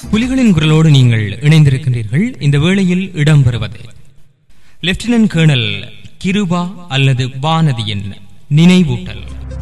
புலிகளின் குரலோடு நீங்கள் இணைந்திருக்கின்றீர்கள். இந்த வேளையில் இடம்பெறுவது லெப்டினன்ட் கர்னல் கிருபா அல்லது வானதியின் நினைவூட்டல்.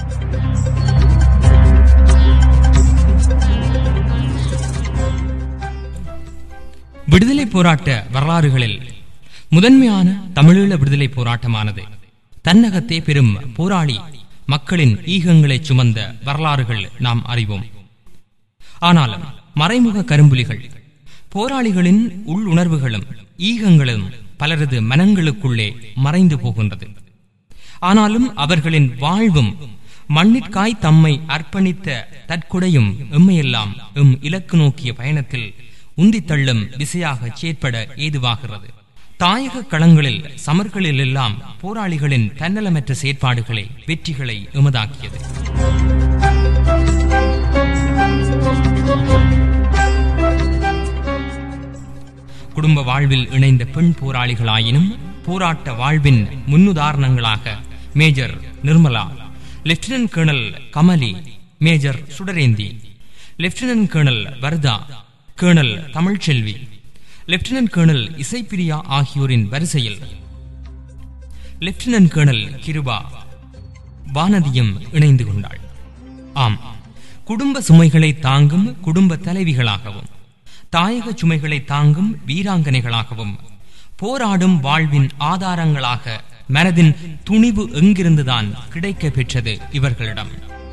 விடுதலை போராட்ட வரலாறுகளில் முதன்மையான தமிழீழ விடுதலை போராட்டமானது தன்னகத்தே பெரும் போராளி மக்களின் ஈகங்களை சுமந்த வரலாறுகள் நாம் அறிவோம். ஆனாலும் மறைமுக கரும்புலிகள் போராளிகளின் உள்ளுணர்வுகளும் ஈகங்களும் பலரது மனங்களுக்குள்ளே மறைந்து போகின்றது. ஆனாலும் அவர்களின் வாழ்வும் மண்ணிற்காய் தம்மை அர்ப்பணித்த தற்கொடையும் எம்மையெல்லாம் எம் இலக்கு நோக்கிய பயணத்தில் உந்தித்தள்ளும் விசையாக செயற்பட ஏதுவாகிறது. தாயக களங்களில் சமர்களில் எல்லாம் போராளிகளின் தன்னலமற்ற செயற்பாடுகளை வெற்றிகளை எமதாக்கியது. குடும்ப வாழ்வில் இணைந்த பெண் போராளிகளாயினும் போராட்ட வாழ்வின் முன்னுதாரணங்களாக major Nirmala, lieutenant colonel Kamali, major Sudarenthi, lieutenant colonel Vartha, colonel Tamilselvi, lieutenant colonel Isaipriya ஆகியோரின் வரிசையில் லெப்டினன்ட் கர்னல் கிருபா வானதியும் இணைந்து கொண்டாள். ஆம், குடும்ப சுமைகளை தாங்கும் குடும்ப தலைவிகளாகவும் தாயக சுமைகளை தாங்கும் வீராங்கனைகளாகவும் போராடும் வாழ்வின் ஆதாரங்களாக மனதின் துணிவு எங்கிருந்துதான் கிடைக்க பெற்றது இவர்களிடம்.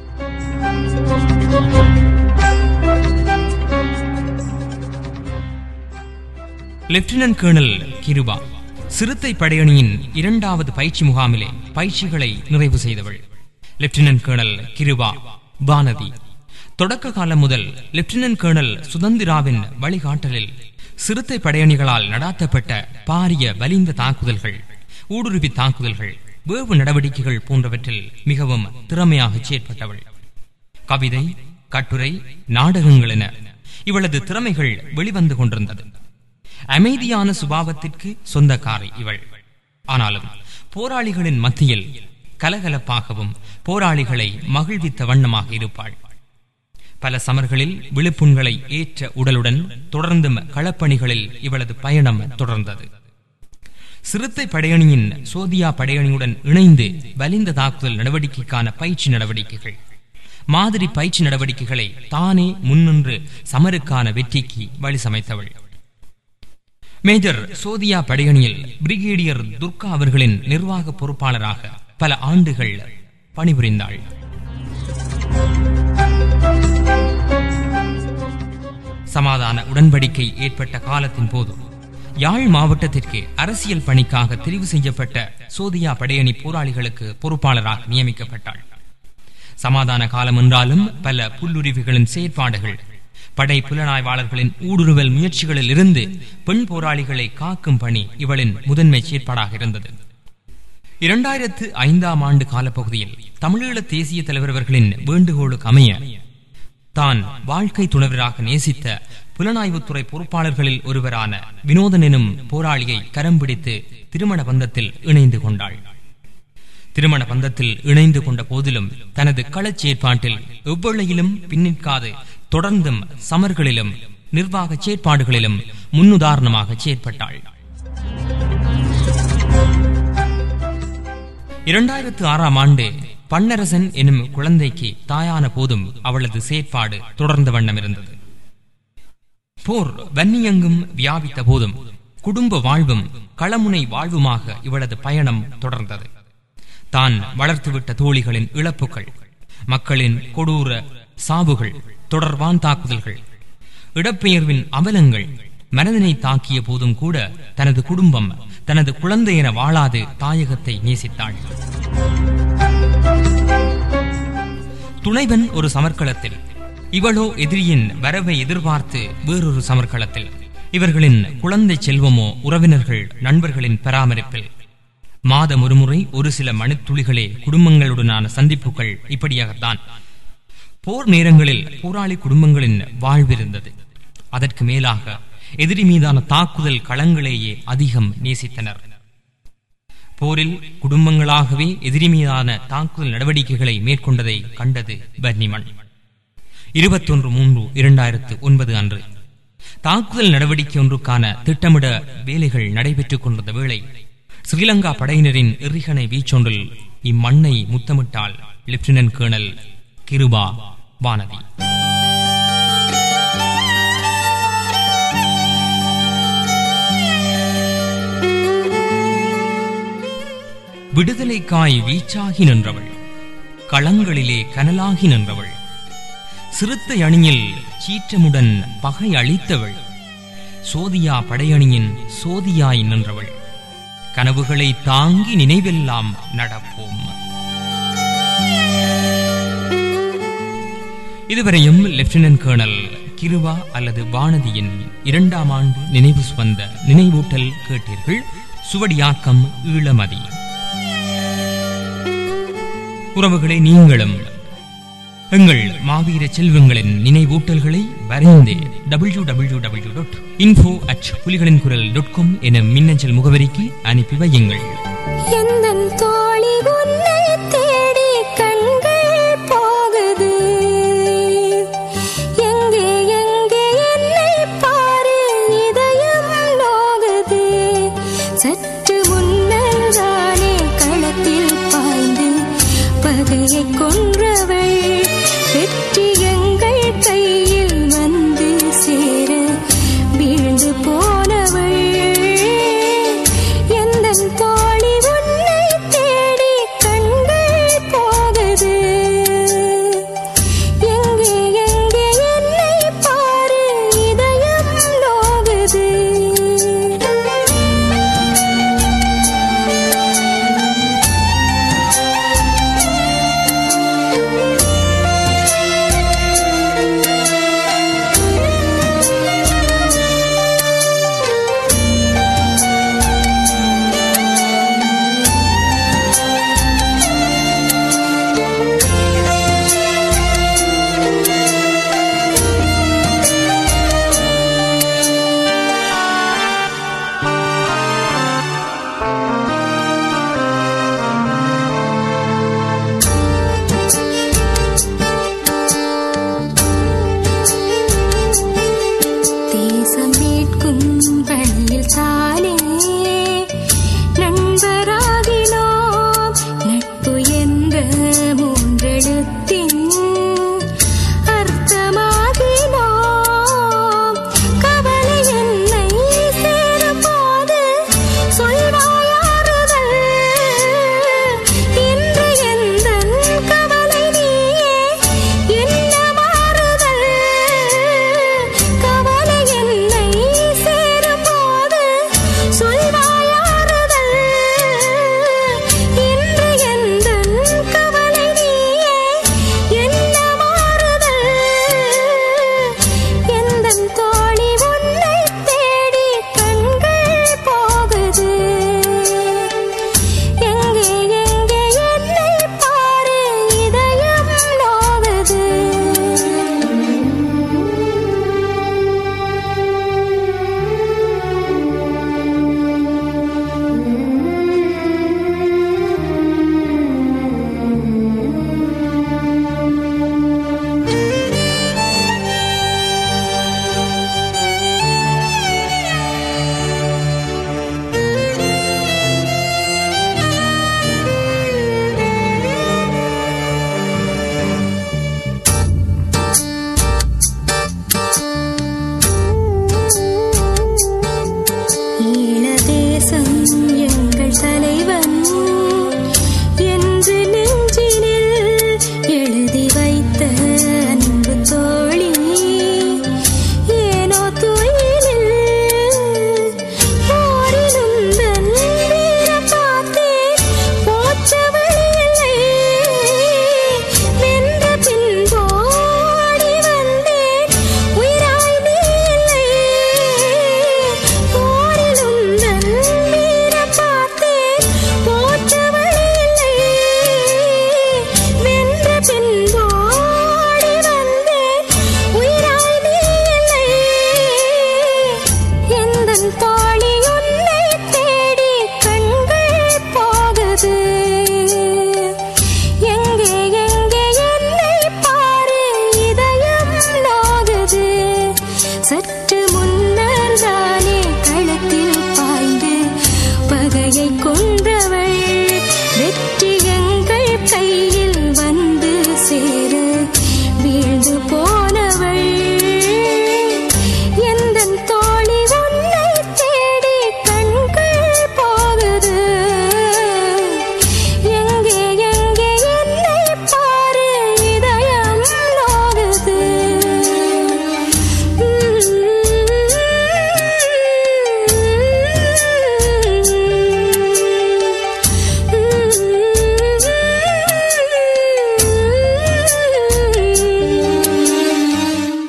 லெப்டினன்ட் கர்னல் கிருபா சிறுத்தை படையணியின் 2வது பயிற்சி முகாமிலே பயிற்சிகளை நிறைவு செய்தவள். லெப்டினன்ட் கர்னல் கிருபா வானதி தொடக்க காலம் முதல் லெப்டினன்ட் கர்னல் சுதந்திராவின் வழிகாட்டலில் சிறுத்தை படையணிகளால் நடாத்தப்பட்ட பாரிய வலிந்த தாக்குதல்கள், ஊடுருவி தாக்குதல்கள், வேவு நடவடிக்கைகள் போன்றவற்றில் மிகவும் திறமையாக செயற்பட்டவள். கவிதை, கட்டுரை, நாடகங்கள் என இவளது திறமைகள் வெளிவந்து கொண்டிருந்தது. அமைதியான சுபாவத்திற்கு சொந்தக்காரி இவள். ஆனாலும் போராளிகளின் மத்தியில் கலகலப்பாகவும் போராளிகளை மகிழ்வித்த வண்ணமாக இருப்பாள். பல சமர்களில் விழுப்புண்களை ஏற்ற உடலுடன் தொடர்ந்து களப்பணிகளில் இவளது பயணம் தொடர்ந்தது. சிறுத்தை படையணியின் சோதியா படையணியுடன் இணைந்து வலிந்த தாக்குதல் நடவடிக்கைக்கான பயிற்சி நடவடிக்கைகள், மாதிரி பயிற்சி நடவடிக்கைகளை தானே முன்னின்று சமருக்கான வெற்றிக்கு வழி சமைத்தவள். மேஜர் சோதியா படையணியில் பிரிகேடியர் துர்கா அவர்களின் நிர்வாக பொறுப்பாளராக பல ஆண்டுகள் பணிபுரிந்தாள். சமாதான உடன்படிக்கை ஏற்பட்ட காலத்தின் போது யாழ் மாவட்டத்திற்கு அரசியல் பணிக்காக தெரிவு செய்யப்பட்ட சோதியா படையணி போராளிகளுக்கு பொறுப்பாளராக நியமிக்கப்பட்டாள். சமாதான காலம் என்றாலும் பல புல்லுரிவுகளின் செயற்பாடுகள், படை புலனாய்வாளர்களின் ஊடுருவல் முயற்சிகளில் இருந்து பெண் போராளிகளை காக்கும் பணி இவளின் முதன்மை செயற்பாடாக இருந்தது. 2005ஆம் ஆண்டு காலப்பகுதியில் தமிழீழ தேசிய தலைவர் அவர்களின் வேண்டுகோளுக்கு அமைய தான் வாழ்க்கை துணைவராக நேசித்த புலனாய்வுத்துறை பொறுப்பாளர்களில் ஒருவரான வினோதன் எனும் போராளியை கரம் பிடித்து திருமண பந்தத்தில் இணைந்து கொண்டாள். திருமண பந்தத்தில் இணைந்து கொண்ட போதிலும் தனது களச் செயற்பாட்டில் எவ்வளையிலும் பின்னிற்காது தொடர்ந்தும் சமர்களிலும் நிர்வாக செயற்பாடுகளிலும் முன்னுதாரணமாக செயற்பட்டாள். 2006ஆம் ஆண்டு பன்னரசன் எனும் குழந்தைக்கு தாயான போதும் அவளது செயற்பாடு தொடர்ந்த வண்ணம் இருந்தது. போர் வன்னியெங்கும் வியாபித்த போதும் குடும்ப வாழ்வும் களமுனை வாழ்வுமாக இவளது பயணம் தொடர்ந்தது. தான் வளர்த்துவிட்ட தோழிகளின் இழப்புகள், மக்களின் கொடூர சாவுகள், தொடர்பான் தாக்குதல்கள், இடப்பெயர்வின் அவலங்கள் மனதினை தாக்கிய போதும் கூட தனது குடும்பம், தனது குழந்தை என வாழாது தாயகத்தை நேசித்தாள். துணைவன் ஒரு சமர்க்களத்தில், இவளோ எதிரியின் வரவை எதிர்பார்த்து வேறொரு சமர்க்களத்தில். இவர்களின் குழந்தை செல்வமோ உறவினர்கள் நண்பர்களின் பராமரிப்பில். மாதம் ஒருமுறை ஒரு சில மணித்துளிகளே குடும்பங்களுடனான சந்திப்புகள். இப்படியாகத்தான் போர் நேரங்களில் போராளி குடும்பங்களின் வாழ்விருந்தது. அதற்கு மேலாக எதிரி மீதான தாக்குதல் களங்களையே அதிகம் நேசித்தனர். போரில் குடும்பங்களாகவே எதிரி மீதான தாக்குதல் நடவடிக்கைகளை மேற்கொண்டதை கண்டது வன்னிமண். 21/3/2009 அன்று தாக்குதல் நடவடிக்கை ஒன்றுக்கான திட்டமிட வேலைகள் நடைபெற்றுக் கொண்டிருந்த வேளை ஸ்ரீலங்கா படையினரின் எறிகணை வீச்சொன்றில் இம்மண்ணை முத்தமிட்டாள் லெப்டினன்ட் கேர்னல் கிருபா வானதி. விடுதலைக்காய் வீச்சாகி நின்றவள், களங்களிலே கனலாகி நின்றவள், சிறுத்தை அணியில் சீற்றமுடன் பகை அளித்தவள், சோதியா படையணியின் சோதியாய் நின்றவள், கனவுகளை தாங்கி நினைவெல்லாம் நடப்போம். இதுவரையும் லெப்டினன்ட் கேர்னல் கிருபா அல்லது வானதியின் 2ஆம் ஆண்டு நினைவு சுவந்த நினைவூட்டல் கேட்டீர்கள். சுவடியாக்கம் ஈழமதி. உறவுகளை நீங்களும் எங்கள் மாவீர செல்வங்களின் நினைவூட்டல்களை வரைந்தே www.info@புலிகளின்குரல்.com என மின்னஞ்சல் முகவரிக்கு அனுப்பி வையுங்கள்.